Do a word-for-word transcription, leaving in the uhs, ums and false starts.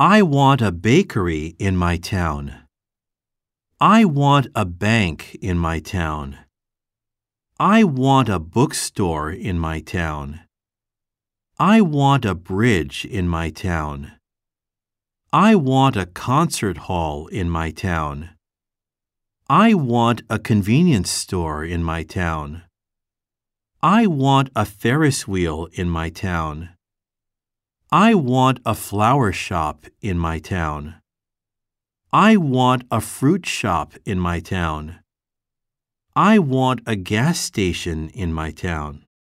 I want a bakery in my town. I want a bank in my town. I want a bookstore in my town. I want a bridge in my town. I want a concert hall in my town. I want a convenience store in my town. I want a Ferris wheel in my town. I want a flower shop in my town. I want a fruit shop in my town. I want a gas station in my town.